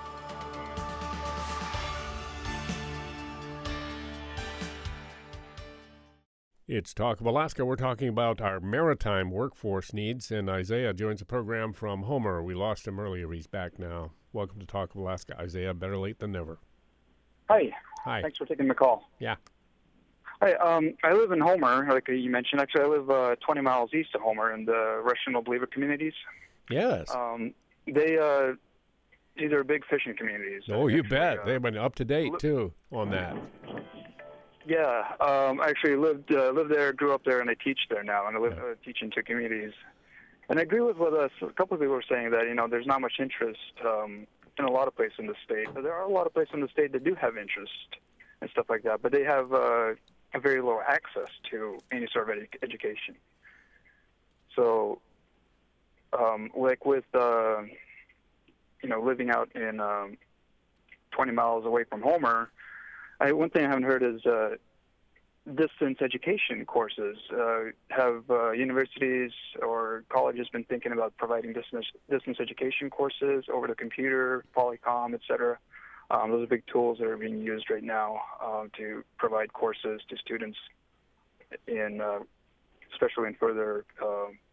It's Talk of Alaska. We're talking about our maritime workforce needs, and Isaiah joins the program from Homer. We lost him earlier. He's back now. Welcome to Talk of Alaska, Isaiah. Better late than never. Hi. Hi. Thanks for taking the call. Yeah. Hi. Um, I live in Homer, like you mentioned. Actually, I live uh, twenty miles east of Homer in the Russian Obliva communities. Yes. Um, they uh, these are big fishing communities. Oh, you actually, bet. Uh, They've been up to date too on that. Yeah. Um, I actually lived uh, lived there, grew up there, and I teach there now, and I live Yeah. uh, teach in two communities. And I agree with what uh, a couple of people were saying, that you know there's not much interest um, in a lot of places in the state, but there are a lot of places in the state that do have interest and stuff like that, but they have uh, a very low access to any sort of edu- education. So, um, like with uh, you know living out in um, twenty miles away from Homer, I, one thing I haven't heard is uh, distance education courses. Uh, have uh, universities or colleges been thinking about providing distance distance education courses over the computer, Polycom, et cetera? Um, those are big tools that are being used right now um, to provide courses to students in, uh, especially in further uh,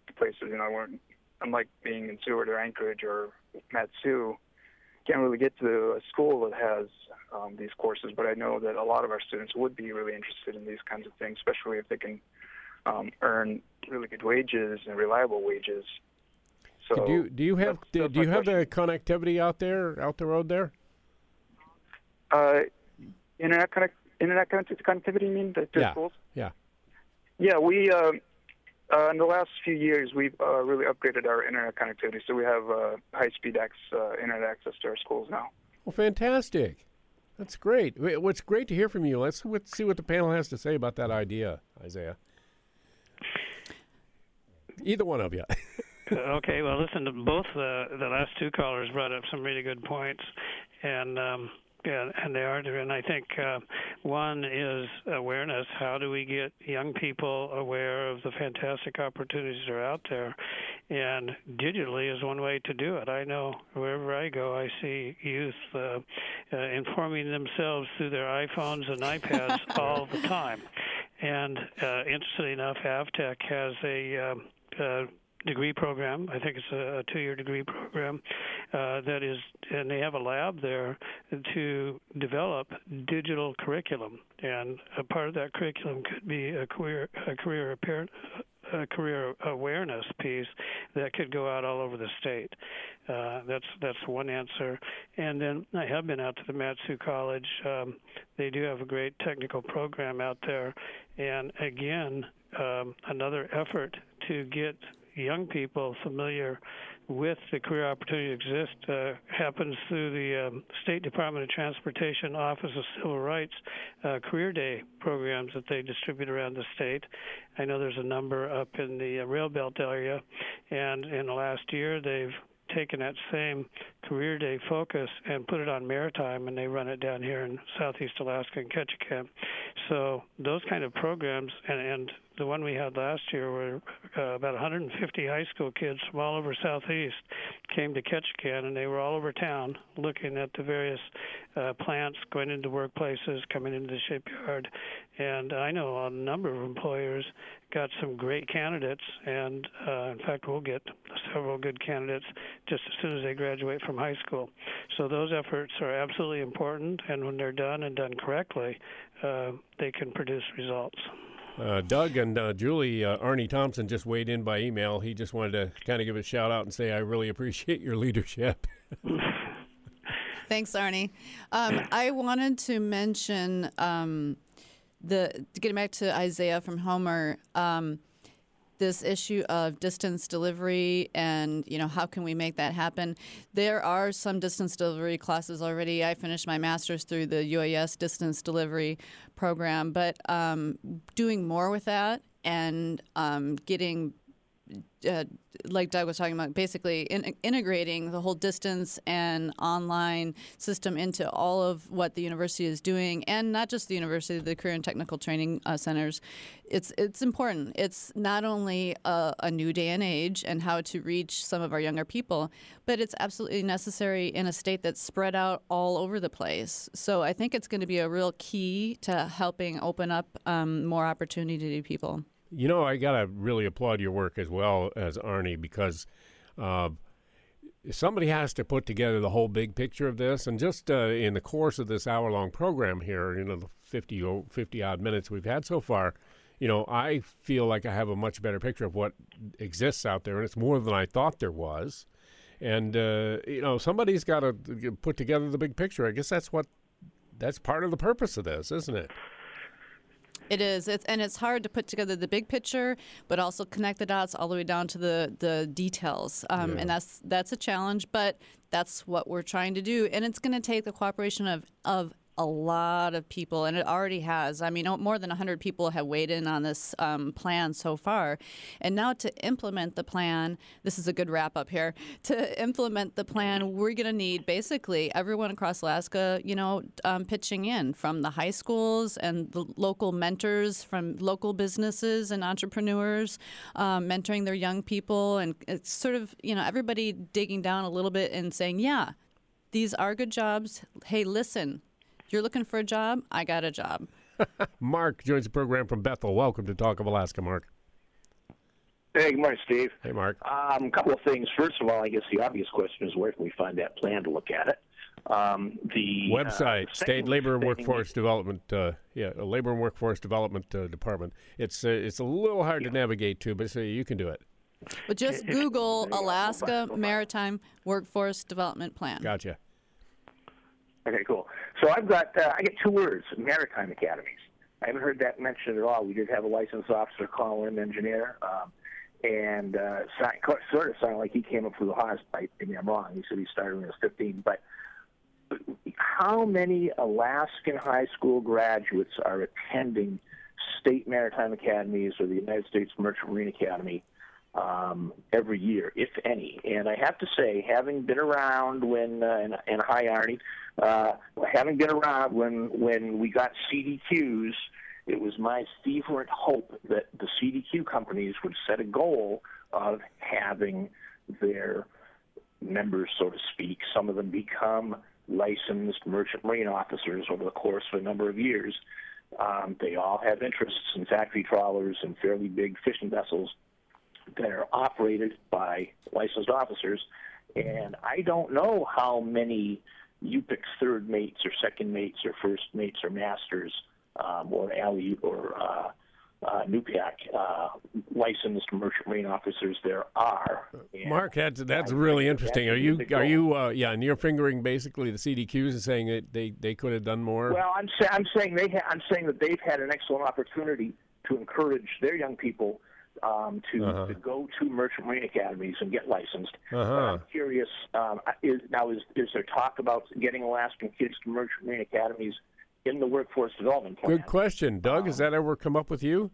places. You know, we're, unlike being in Seward or Anchorage or Mat-Su, can't really get to a school that has um, these courses. But I know that a lot of our students would be really interested in these kinds of things, especially if they can um, earn really good wages and reliable wages. So do you do you have that's, do, that's do you my have question. the connectivity out there out the road there? Uh, internet connect, internet connect- connectivity, you mean, to, to Yeah. schools? Yeah. Yeah, we, uh, uh, in the last few years, we've uh, really upgraded our internet connectivity, so we have uh, high-speed ac- uh, internet access to our schools now. Well, fantastic. That's great. Wh- What's great to hear from you. Let's w- see what the panel has to say about that idea, Isaiah. Either one of you. Okay, well, listen, both the the last two callers brought up some really good points, and um, yeah, and they are, and I think uh, one is awareness. How do we get young people aware of the fantastic opportunities that are out there? And digitally is one way to do it. I know wherever I go, I see youth uh, uh, informing themselves through their iPhones and iPads all the time. And uh, interestingly enough, Avtech has a um, uh, degree program. I think it's a, a two-year degree program uh, that is, and they have a lab there to develop digital curriculum. And a part of that curriculum could be a career, a career apparent. A career awareness piece that could go out all over the state. Uh, that's that's one answer. And then I have been out to the Mat-Su College. Um, they do have a great technical program out there. And again, um, another effort to get young people familiar with the career opportunity that exists uh, happens through the um, State Department of Transportation Office of Civil Rights uh, Career Day programs that they distribute around the state. I know there's a number up in the uh, Rail Belt area, and in the last year they've taken that same Career Day focus and put it on maritime, and they run it down here in southeast Alaska and Ketchikan. So those kind of programs, and, and the one we had last year were uh, about one hundred fifty high school kids from all over southeast came to Ketchikan, and they were all over town looking at the various uh, plants, going into workplaces, coming into the shipyard. And I know a number of employers got some great candidates, and uh, in fact we'll get several good candidates just as soon as they graduate from high school. So those efforts are absolutely important, and when they're done and done correctly, uh, they can produce results. Uh, Doug and uh, Julie, uh, Arnie Thompson just weighed in by email. He just wanted to kind of give a shout out and say, I really appreciate your leadership. Thanks, Arnie. Um, I wanted to mention, um, the getting back to Isaiah from Homer, um, this issue of distance delivery and, you know, how can we make that happen? There are some distance delivery classes already. I finished my master's through the U A S distance delivery program, but um, doing more with that and um, getting Uh, like Doug was talking about, basically in, integrating the whole distance and online system into all of what the university is doing, and not just the university, the career and technical training uh, centers. It's it's important. It's not only a, a new day and age and how to reach some of our younger people, but it's absolutely necessary in a state that's spread out all over the place. So I think it's going to be a real key to helping open up um, more opportunity to people. You know, I got to really applaud your work as well as Arnie, because uh, somebody has to put together the whole big picture of this. And just uh, in the course of this hour-long program here, you know, the fifty, fifty-odd minutes we've had so far, you know, I feel like I have a much better picture of what exists out there, and it's more than I thought there was. And, uh, you know, somebody's got to put together the big picture. I guess that's what, that's part of the purpose of this, isn't it? It is, it's, and it's hard to put together the big picture, but also connect the dots all the way down to the the details, um, Yeah. and that's that's a challenge. But that's what we're trying to do, and it's going to take the cooperation of of a lot of people, and it already has. I mean, more than one hundred people have weighed in on this um, plan so far. And now to implement the plan, this is a good wrap up here, to implement the plan, we're going to need basically everyone across Alaska, you know, um, pitching in, from the high schools and the local mentors from local businesses and entrepreneurs, um, mentoring their young people. And it's sort of, you know, everybody digging down a little bit and saying, yeah, these are good jobs. Hey, listen, you're looking for a job? I got a job. Mark joins the program from Bethel. Welcome to Talk of Alaska, Mark. Hey, good morning, Steve. Hey, Mark. Um, a couple of things. First of all, I guess the obvious question is where can we find that plan to look at it? Um, the website, uh, State Labor and stating- Workforce Development, uh, yeah, Labor and Workforce Development uh, Department. It's uh, it's a little hard yeah. to navigate to, but so you can do it. But just Google Alaska Maritime Workforce Development Plan. Gotcha. Okay, cool. So I've got uh, I get two words: maritime academies. I haven't heard that mentioned at all. We did have a licensed officer call in, engineer, um, and uh, sort of sounded like he came up through the Haas pipe. Maybe I'm wrong. He said he started when he was fifteen, but. How many Alaskan high school graduates are attending state maritime academies or the United States Merchant Marine Academy um, every year, if any? And I have to say, having been around when, uh, and, and hi, Arnie, uh, having been around when, when we got C D Qs, it was my fervent hope that the C D Q companies would set a goal of having their members, so to speak, some of them become licensed merchant marine officers over the course of a number of years. Um, they all have interests in factory trawlers and fairly big fishing vessels that are operated by licensed officers. And I don't know how many U P I C third mates or second mates or first mates or masters um, or alley or uh, uh, N U P A C uh, licensed merchant marine officers there are. And Mark, that's that's really interesting. Are you are you uh, yeah? And you're fingering basically the C D Qs and saying that they, they could have done more. Well, I'm sa- I'm saying they ha- I'm saying that they've had an excellent opportunity to encourage their young people um, to uh-huh. to go to merchant marine academies and get licensed. Uh-huh. But I'm curious. Um, is now is is there talk about getting Alaskan kids to merchant marine academies in the workforce development plan? Good question, Doug. Um, Has that ever come up with you?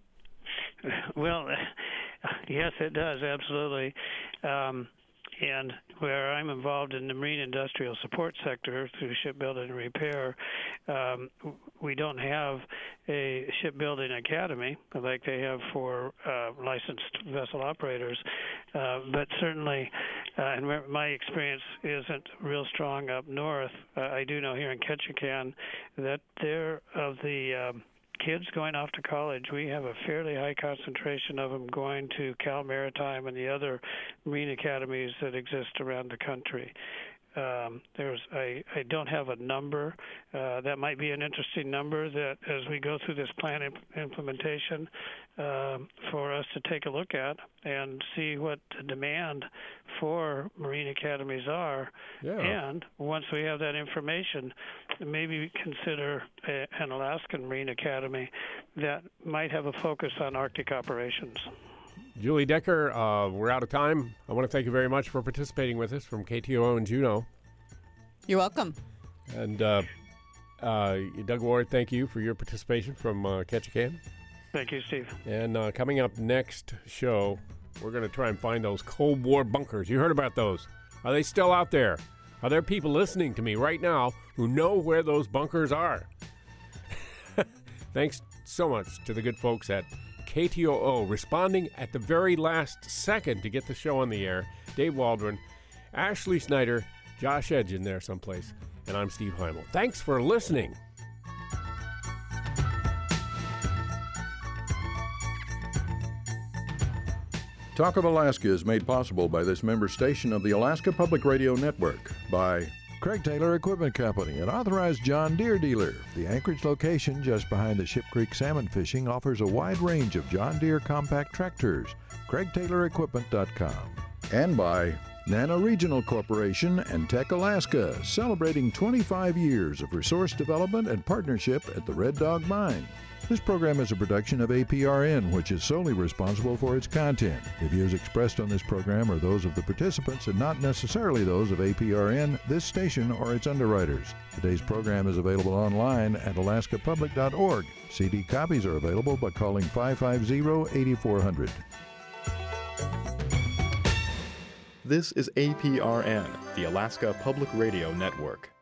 Well, yes, it does, absolutely. Um, and where I'm involved in the marine industrial support sector through shipbuilding and repair, um, we don't have a shipbuilding academy like they have for uh, licensed vessel operators. Uh, but certainly, uh, and my experience isn't real strong up north. Uh, I do know here in Ketchikan that they're of the um, kids going off to college, we have a fairly high concentration of them going to Cal Maritime and the other marine academies that exist around the country. Um, there's, I, I don't have a number. Uh, that might be an interesting number that as we go through this plan imp- implementation um, for us to take a look at and see what the demand for marine academies are. Yeah. And once we have that information, maybe consider a, an Alaskan Marine Academy that might have a focus on Arctic operations. Julie Decker, uh, we're out of time. I want to thank you very much for participating with us from K T O O and Juneau. You're welcome. And uh, uh, Doug Ward, thank you for your participation from uh, Ketchikan. Thank you, Steve. And uh, coming up next show, we're going to try and find those Cold War bunkers. You heard about those. Are they still out there? Are there people listening to me right now who know where those bunkers are? Thanks so much to the good folks at K T O O, responding at the very last second to get the show on the air. Dave Waldron, Ashley Snyder, Josh Edge in there someplace, and I'm Steve Heimel. Thanks for listening. Talk of Alaska is made possible by this member station of the Alaska Public Radio Network, by Craig Taylor Equipment Company, an authorized John Deere dealer. The Anchorage location just behind the Ship Creek salmon fishing offers a wide range of John Deere compact tractors. Craig Taylor Equipment dot com. And by Nano Regional Corporation and Tech Alaska, celebrating twenty-five years of resource development and partnership at the Red Dog Mine. This program is a production of A P R N, which is solely responsible for its content. The views expressed on this program are those of the participants and not necessarily those of A P R N, this station, or its underwriters. Today's program is available online at alaska public dot org. C D copies are available by calling five five zero, eight four zero zero. This is A P R N, the Alaska Public Radio Network.